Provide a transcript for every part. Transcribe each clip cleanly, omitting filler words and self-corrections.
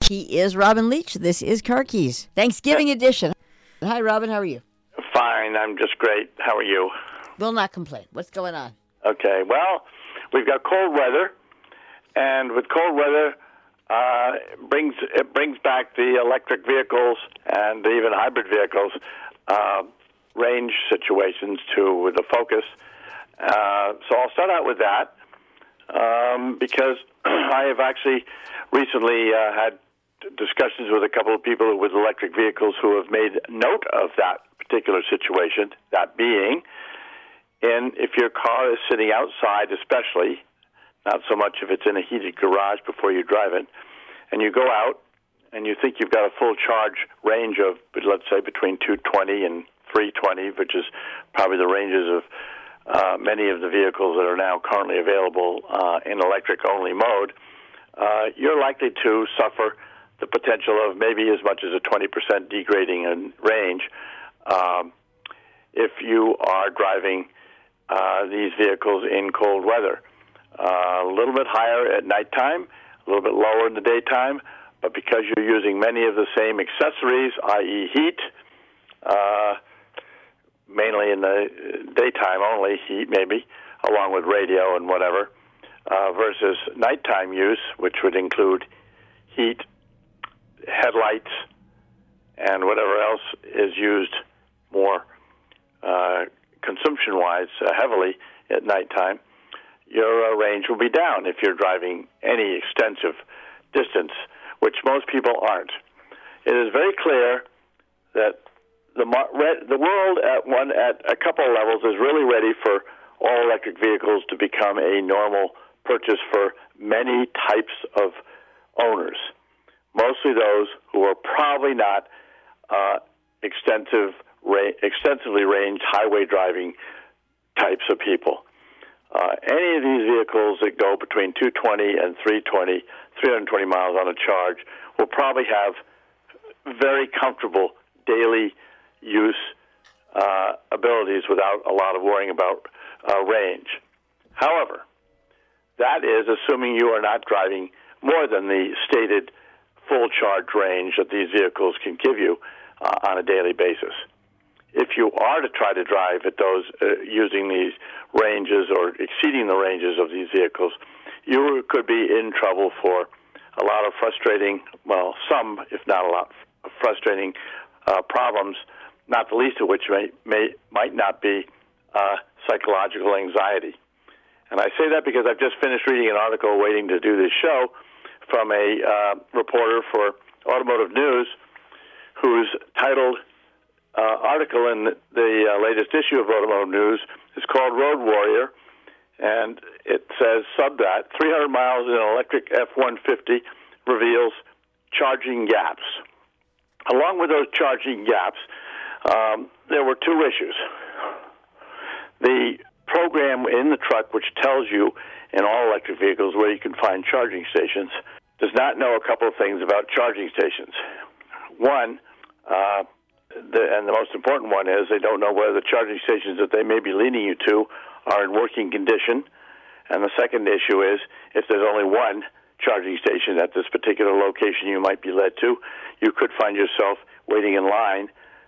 He is Robin Leach. This is Car Keys, Thanksgiving edition. Hi, Robin. How are you? Fine. I'm just great. How are you? Will not complain. What's going on? Okay. Well, we've got cold weather, and with cold weather, it brings back the electric vehicles and even hybrid vehicles range situations to the focus. So I'll start out with that because I have actually recently had discussions with a couple of people with electric vehicles who have made note of that particular situation, that being, and if your car is sitting outside especially, not so much if it's in a heated garage before you drive it, and you go out and you think you've got a full charge range of, let's say, between 220 and 320, which is probably the ranges of many of the vehicles that are now currently available in electric-only mode, you're likely to suffer the potential of maybe as much as a 20% degrading in range if you are driving these vehicles in cold weather. A little bit higher at nighttime, a little bit lower in the daytime, but because you're using many of the same accessories, i.e. heat, mainly in the daytime only, heat maybe, along with radio and whatever, versus nighttime use, which would include heat, headlights, and whatever else is used more consumption-wise heavily at nighttime, your range will be down if you're driving any extensive distance, which most people aren't. It is very clear that the world at a couple of levels is really ready for all electric vehicles to become a normal purchase for many types of owners, mostly those who are probably not extensively ranged highway driving types of people. Any of these vehicles that go between 220 and 320 miles on a charge will probably have very comfortable daily use abilities without a lot of worrying about range. However, that is assuming you are not driving more than the stated full charge range that these vehicles can give you on a daily basis. If you are to try to drive at those using these ranges or exceeding the ranges of these vehicles, you could be in trouble for a lot of frustrating, well, some, if not a lot, frustrating problems, not the least of which might not be psychological anxiety. And I say that because I've just finished reading an article waiting to do this show from a reporter for Automotive News whose titled article in the latest issue of Automotive News is called Road Warrior, and it says, subdat, 300 miles in an electric F-150 reveals charging gaps. Along with those charging gaps, there were two issues. The program in the truck, which tells you in all electric vehicles where you can find charging stations, does not know a couple of things about charging stations. One, and the most important one is they don't know whether the charging stations that they may be leading you to are in working condition. And the second issue is if there's only one charging station at this particular location you might be led to, you could find yourself waiting in line.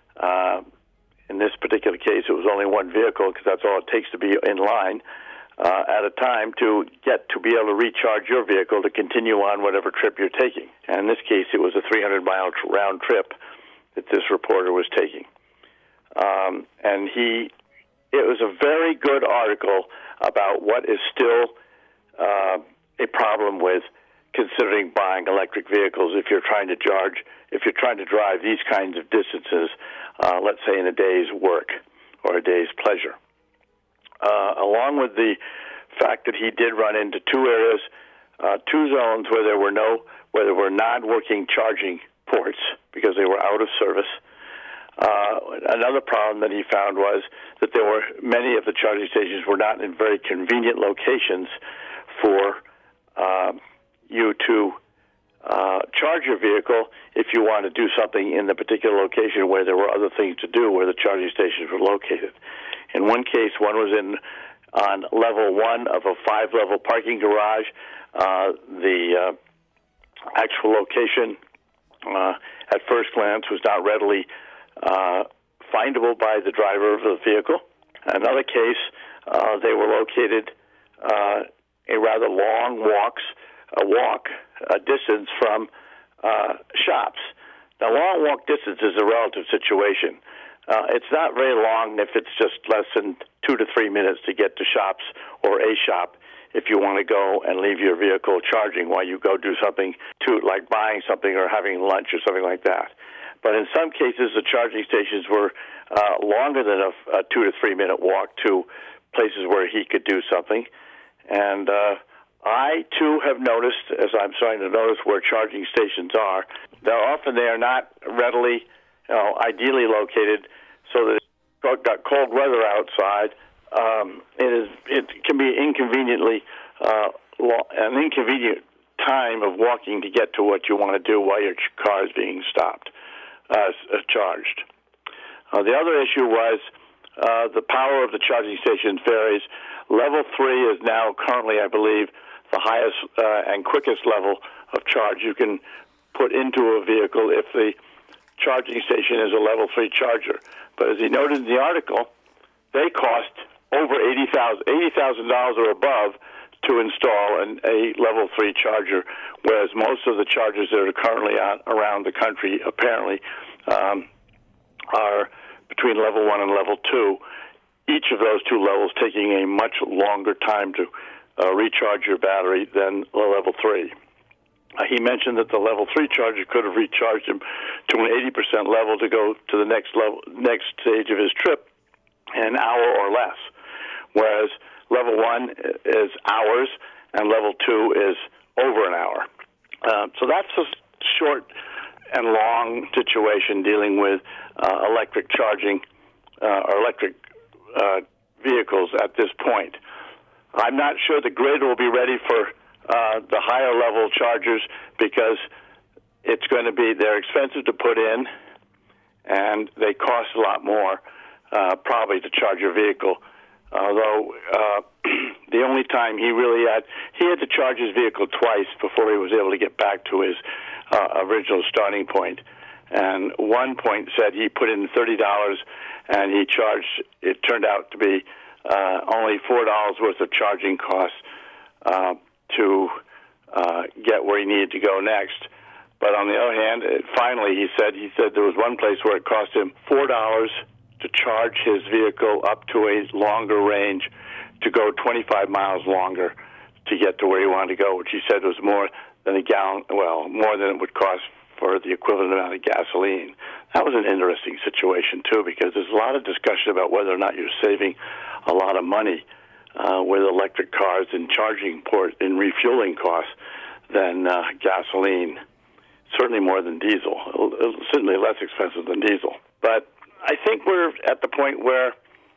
In this particular case, it was only one vehicle because that's all it takes to be in line at a time to get to be able to recharge your vehicle to continue on whatever trip you're taking. And in this case, it was a 300-mile round trip that this reporter was taking. And it was a very good article about what is still a problem with considering buying electric vehicles if you're trying to drive these kinds of distances, let's say in a day's work or a day's pleasure. Along with the fact that he did run into two areas, two zones where there were non-working charging ports because they were out of service. Another problem that he found was that many of the charging stations were not in very convenient locations for you to charge your vehicle if you want to do something in the particular location where there were other things to do where the charging stations were located. In one case, one was on level 1 of a 5-level parking garage. The actual location at first glance was not readily findable by the driver of the vehicle. Another case, they were located a rather long distance from shops. Now, long walk distance is a relative situation. It's not very long if it's just less than 2 to 3 minutes to get to shops or a shop if you want to go and leave your vehicle charging while you go do something like buying something or having lunch or something like that. But in some cases, the charging stations were longer than a 2 to 3 minute walk to places where he could do something. And I, too, have noticed, as I'm starting to notice where charging stations are, that often they are not readily, ideally located so that it's got cold weather outside. It can be an inconvenient time of walking to get to what you want to do while your car is being charged. The other issue was the power of the charging stations varies. Level 3 is now currently, I believe, the highest and quickest level of charge you can put into a vehicle if the charging station is a level 3 charger. But as he noted in the article, they cost over $80,000 or above to install a level 3 charger, whereas most of the chargers that are currently around the country apparently are between level 1 and level 2. Each of those two levels taking a much longer time to recharge your battery than the level 3. He mentioned that the level 3 charger could have recharged him to an 80% level to go to the next stage of his trip in an hour or less, whereas level 1 is hours and level 2 is over an hour. So that's a short and long situation dealing with electric charging or electric vehicles at this point. I'm not sure the grid will be ready for the higher level chargers because they're expensive to put in and they cost a lot more probably to charge your vehicle. Although the only time he had to charge his vehicle twice before he was able to get back to his original starting point. And one point said he put in $30 and it turned out to be only $4 worth of charging costs to get where he needed to go next. But on the other hand, finally he said there was one place where it cost him $4 to charge his vehicle up to a longer range to go 25 miles longer to get to where he wanted to go, which he said was more than more than it would cost for the equivalent amount of gasoline. That was an interesting situation, too, because there's a lot of discussion about whether or not you're saving a lot of money with electric cars and charging port and refueling costs than gasoline. Certainly more than diesel. Certainly less expensive than diesel. But I think we're at the point where,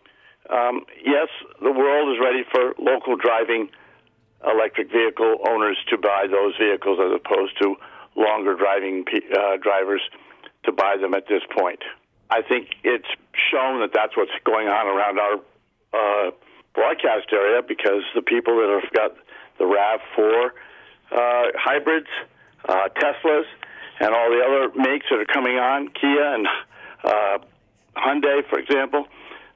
yes, the world is ready for local driving electric vehicle owners to buy those vehicles as opposed to longer driving drivers to buy them at this point. I think it's shown that that's what's going on around our broadcast area because the people that have got the RAV4 hybrids, Teslas, and all the other makes that are coming on, Kia and Hyundai, for example,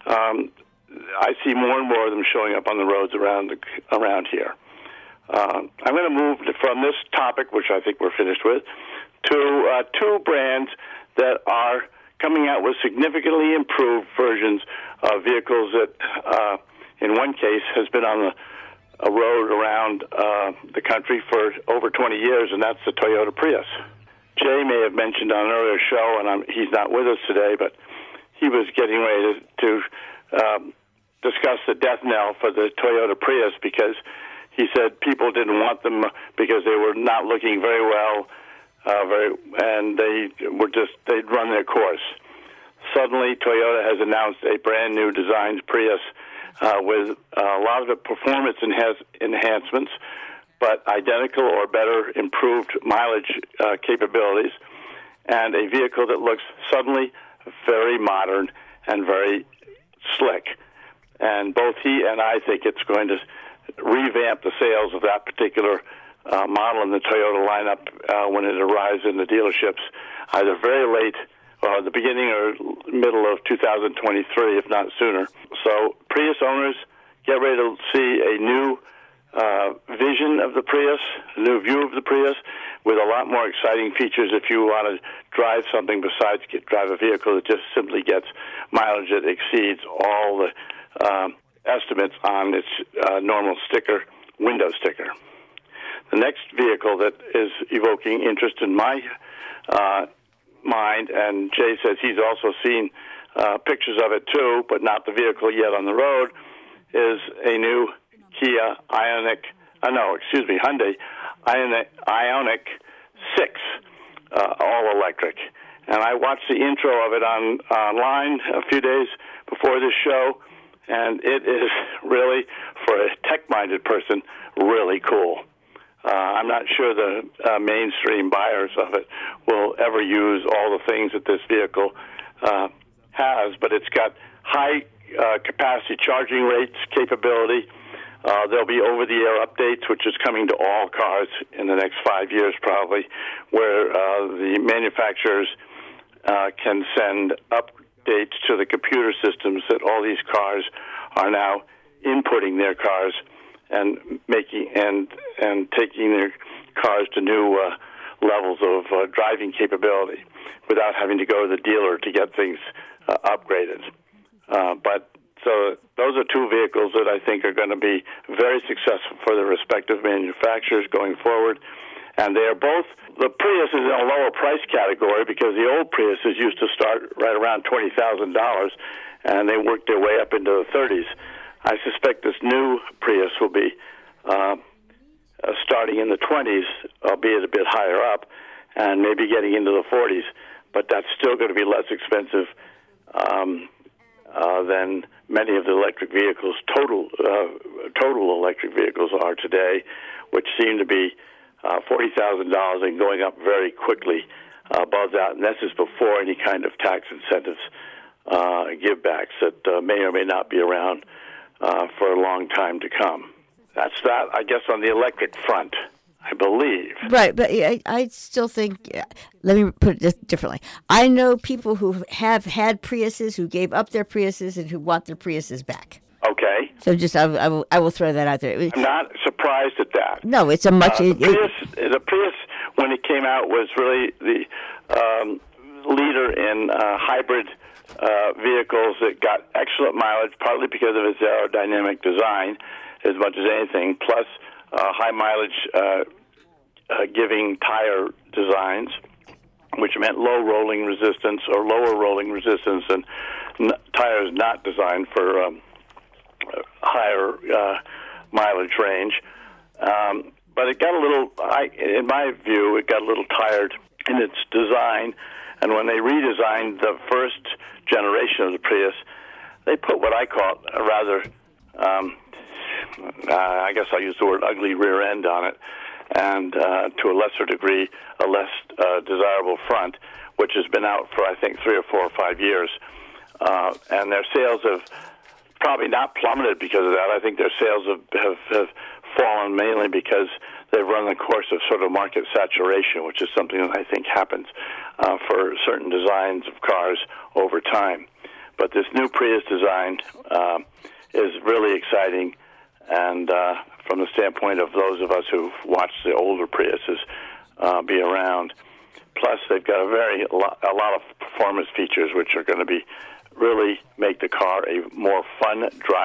I see more and more of them showing up on the roads around here. I'm going to move from this topic, which I think we're finished with, to two brands that are coming out with significantly improved versions of vehicles that, in one case, has been on a road around the country for over 20 years, and that's the Toyota Prius. Jay may have mentioned on an earlier show, and he's not with us today, but he was getting ready to discuss the death knell for the Toyota Prius because he said people didn't want them because they were not looking very well, and they'd run their course. Suddenly, Toyota has announced a brand new designed Prius with a lot of the performance enhancements, but identical or better improved mileage capabilities, and a vehicle that looks suddenly very modern and very slick. And both he and I think it's going to revamp the sales of that particular model in the Toyota lineup when it arrives in the dealerships, either very late or the beginning or middle of 2023, if not sooner. So Prius owners, get ready to see a new vision of the Prius, a new view of the Prius, with a lot more exciting features if you want to drive something besides drive a vehicle that just simply gets mileage that exceeds all the estimates on its normal sticker, window sticker. The next vehicle that is evoking interest in my mind, and Jay says he's also seen pictures of it too, but not the vehicle yet on the road, is a new Hyundai Ioniq 6, all electric. And I watched the intro of it online a few days before this show, and it is really, for a tech-minded person, really cool. I'm not sure the mainstream buyers of it will ever use all the things that this vehicle has, but it's got high capacity charging rates, capability. There'll be over-the-air updates, which is coming to all cars in the next 5 years probably, where the manufacturers can send updates to the computer systems that all these cars are now inputting their cars and making and taking their cars to new levels of driving capability without having to go to the dealer to get things upgraded. So those are two vehicles that I think are going to be very successful for their respective manufacturers going forward. And they are both, the Prius is in a lower price category because the old Priuses used to start right around $20,000, and they worked their way up into the 30s. I suspect this new Prius will be starting in the 20s, albeit a bit higher up, and maybe getting into the 40s. But that's still going to be less expensive than many of the electric vehicles, total electric vehicles are today, which seem to be $40,000 and going up very quickly above that. And this is before any kind of tax incentives, give-backs that may or may not be around for a long time to come. That's that, I guess, on the electric front, I believe. Right, but I still think, let me put it differently. I know people who have had Priuses, who gave up their Priuses, and who want their Priuses back. Okay. So just I will throw that out there. I'm not surprised at that. No, it's a much... the Prius, when it came out, was really the leader in hybrid vehicles that got excellent mileage, partly because of its aerodynamic design, as much as anything, plus high mileage giving tire designs, which meant low rolling resistance or lower rolling resistance than tires not designed for higher mileage range. But it got a little, in my view, it got a little tired in its design. And when they redesigned the first generation of the Prius, they put what I call a rather, I guess I'll use the word ugly rear end on it, and to a lesser degree, a less desirable front, which has been out for, I think, 3 or 4 or 5 years. And their sales have probably not plummeted because of that. I think their sales have fallen mainly because they've run the course of sort of market saturation, which is something that I think happens for certain designs of cars over time. But this new Prius design is really exciting, and from the standpoint of those of us who've watched the older Priuses be around. Plus, they've got a lot of performance features which are going to be really make the car a more fun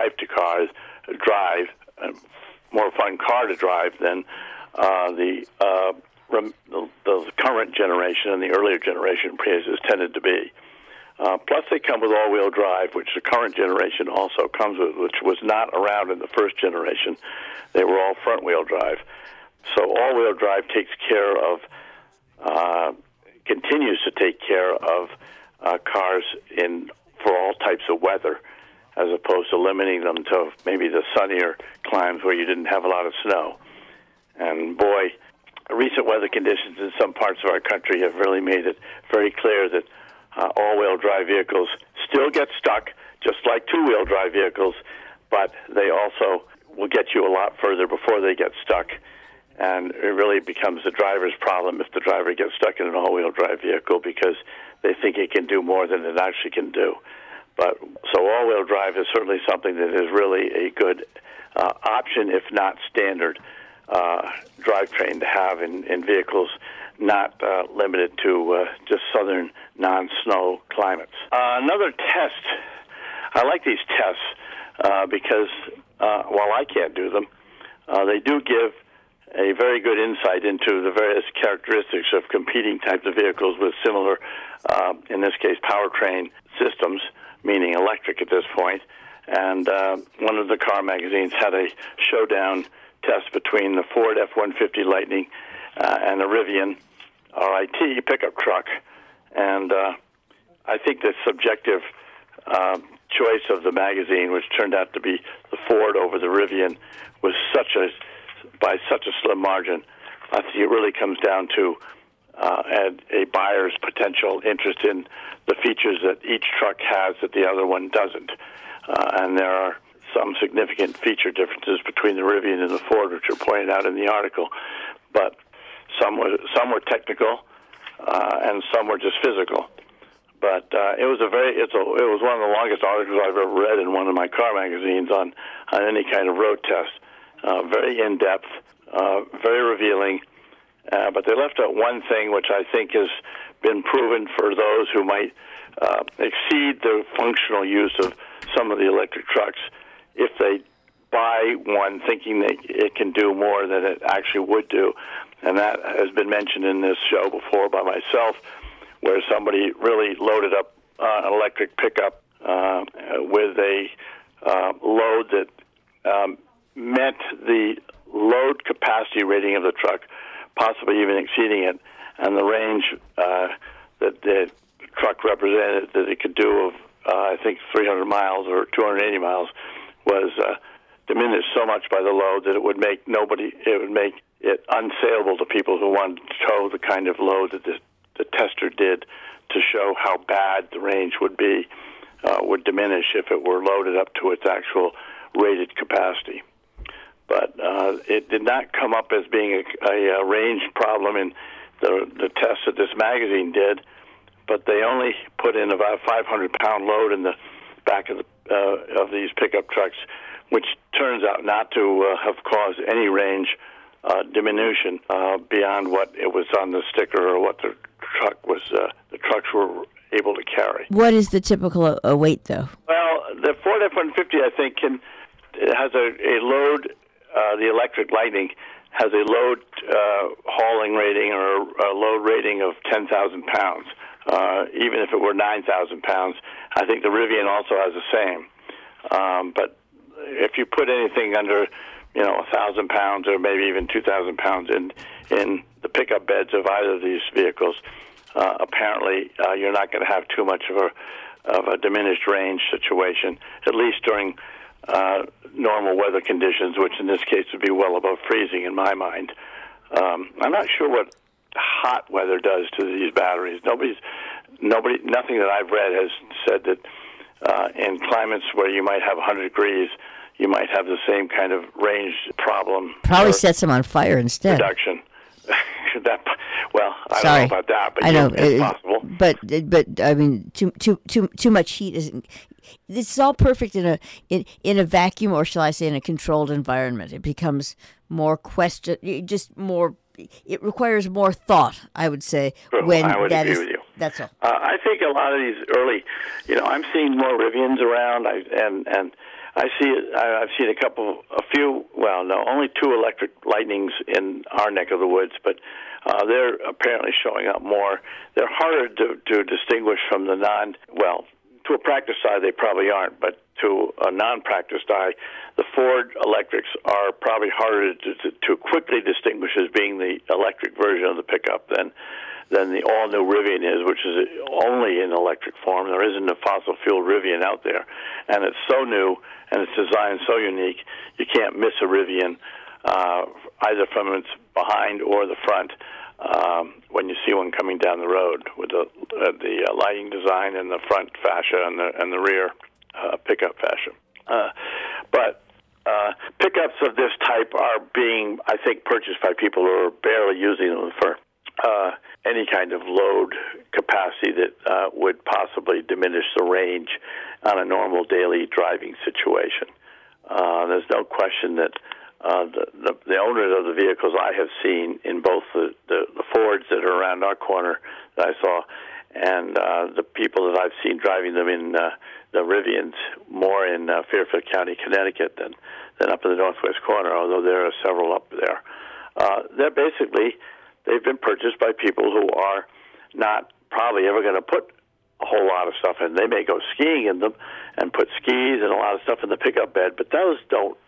more fun car to drive than the current generation and the earlier generation Priuses tended to be. Plus, they come with all-wheel drive, which the current generation also comes with, which was not around in the first generation. They were all front-wheel drive. So all-wheel drive takes care of, continues to take care of cars for all types of weather, as opposed to limiting them to maybe the sunnier climes where you didn't have a lot of snow. And boy, recent weather conditions in some parts of our country have really made it very clear that all-wheel drive vehicles still get stuck, just like two-wheel drive vehicles, but they also will get you a lot further before they get stuck. And it really becomes the driver's problem if the driver gets stuck in an all-wheel drive vehicle because they think it can do more than it actually can do. But so all-wheel drive is certainly something that is really a good option, if not standard, drivetrain to have in vehicles, not limited to just southern non-snow climates. Another test, I like these tests because while I can't do them, they do give a very good insight into the various characteristics of competing types of vehicles with similar, in this case, powertrain systems, meaning electric at this point. And one of the car magazines had a showdown test between the Ford F-150 Lightning and the Rivian RIT pickup truck. And I think the subjective choice of the magazine, which turned out to be the Ford over the Rivian, was by such a slim margin. I think it really comes down to a buyer's potential interest in the features that each truck has that the other one doesn't. And there are some significant feature differences between the Rivian and the Ford, which are pointed out in the article. But some were technical, and some were just physical. But it was one of the longest articles I've ever read in one of my car magazines on any kind of road test. Very in-depth, very revealing, but they left out one thing which I think has been proven for those who might exceed the functional use of some of the electric trucks if they buy one thinking that it can do more than it actually would do. And that has been mentioned in this show before by myself, where somebody really loaded up an electric pickup with a load that met the load capacity rating of the truck, possibly even exceeding it, and the range that the truck represented that it could do of, I think, 300 miles or 280 miles was diminished so much by the load that it would make it unsaleable to people who wanted to tow the kind of load that the tester did to show how bad the range would be, would diminish if it were loaded up to its actual rated capacity. But it did not come up as being a range problem in the test that this magazine did, but they only put in about a 500-pound load in the back of these pickup trucks, which turns out not to have caused any range diminution beyond what it was on the sticker or what the trucks were able to carry. What is the typical weight, though? Well, the Ford F-150, I think, has a load. The electric Lightning has a load hauling rating or a load rating of 10,000 pounds. Even if it were 9,000 pounds, I think the Rivian also has the same. But if you put anything under, 1,000 pounds or maybe even 2,000 pounds in the pickup beds of either of these vehicles, apparently you're not going to have too much of a diminished range situation, at least during normal weather conditions, which in this case would be well above freezing in my mind. I'm not sure what hot weather does to these batteries. Nothing that I've read has said that in climates where you might have 100 degrees, you might have the same kind of range problem. Probably sets them on fire instead. Reduction. I Sorry. don't know about that, but I know it's possible. But I mean, too much heat isn't. This is all perfect in a vacuum, or shall I say, in a controlled environment. It becomes more it requires more thought, I would say. True. When I would that agree is, with you. That's all. I think a lot of these early, I'm seeing more Rivians around, and I've seen only 2 electric Lightnings in our neck of the woods, but they're apparently showing up more. They're harder to distinguish from the to a practiced eye they probably aren't, but to a non-practiced eye, the Ford electrics are probably harder to quickly distinguish as being the electric version of the pickup than the all-new Rivian is, which is only in electric form. There isn't a fossil-fuel Rivian out there, and it's so new and its design so unique, you can't miss a Rivian either from its behind or the front when you see one coming down the road with the lighting design and the front fascia and the rear pickup fascia. But pickups of this type are being, I think, purchased by people who are barely using them for any kind of load capacity that would possibly diminish the range on a normal daily driving situation. There's no question that the owners of the vehicles I have seen in both the Fords that are around our corner that I saw and the people that I've seen driving them in the Rivians, more in Fairfield County, Connecticut than up in the northwest corner, although there are several up there. They've been purchased by people who are not probably ever going to put a whole lot of stuff in. They may go skiing in them and put skis and a lot of stuff in the pickup bed, but those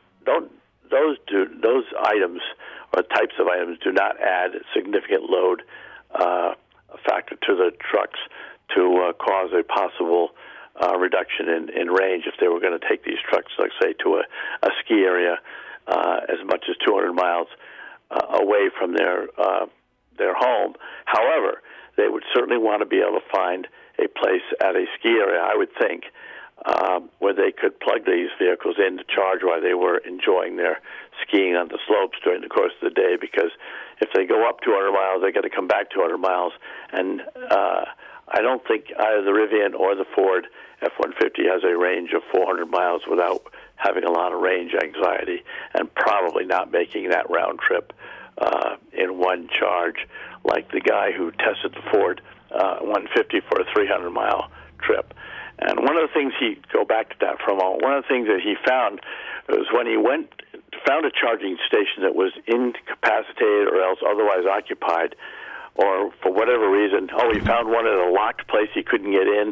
items or types of items do not add significant load factor to the trucks to cause a possible reduction in range if they were going to take these trucks, like say, to a ski area as much as 200 miles away from their home. However, they would certainly want to be able to find a place at a ski area, I would think, where they could plug these vehicles in to charge while they were enjoying their skiing on the slopes during the course of the day, because if they go up 200 miles, they got to come back 200 miles, and I don't think either the Rivian or the Ford F-150 has a range of 400 miles without having a lot of range anxiety and probably not making that round trip in one charge like the guy who tested the Ford 150 for a 300-mile trip. And one of the things go back to that for a moment, one of the things that he found was when he found a charging station that was incapacitated or else otherwise occupied, or for whatever reason, he found one at a locked place he couldn't get in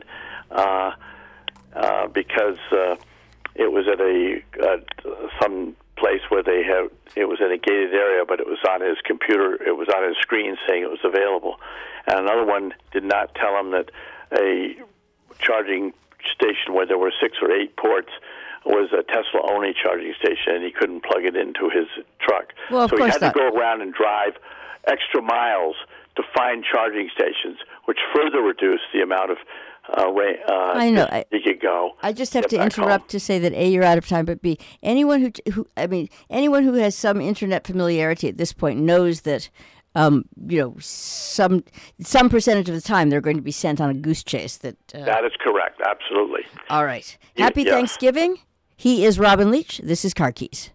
because it was at some place where it was in a gated area, but it was on his computer, it was on his screen saying it was available. And another one did not tell him that a charging station where there were 6 or 8 ports was a Tesla-only charging station, and he couldn't plug it into his truck. Well, so he had to go around and drive extra miles to find charging stations, which further reduced the amount of I know. He could go. I just have to interrupt to say that A, you're out of time, but B, anyone anyone who has some internet familiarity at this point knows that some percentage of the time they're going to be sent on a goose chase. That is correct. Absolutely. All right. Happy Thanksgiving. He is Robin Leach. This is Car Keys.